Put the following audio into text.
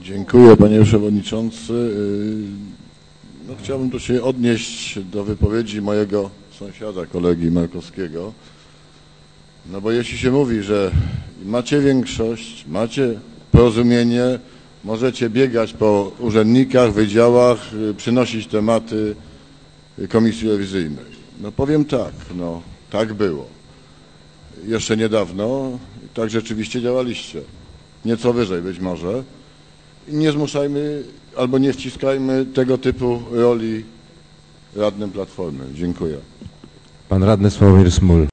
Dziękuję, panie przewodniczący. No, chciałbym tu się odnieść do wypowiedzi mojego sąsiada, kolegi Markowskiego. No bo jeśli się mówi, że macie większość, macie porozumienie, możecie biegać po urzędnikach, wydziałach, przynosić tematy komisji rewizyjnej. No powiem tak, no tak było. Jeszcze niedawno tak rzeczywiście działaliście. Nieco wyżej być może. I nie zmuszajmy albo nie wciskajmy tego typu roli radnym Platformy. Dziękuję. Pan radny Sławomir Smul.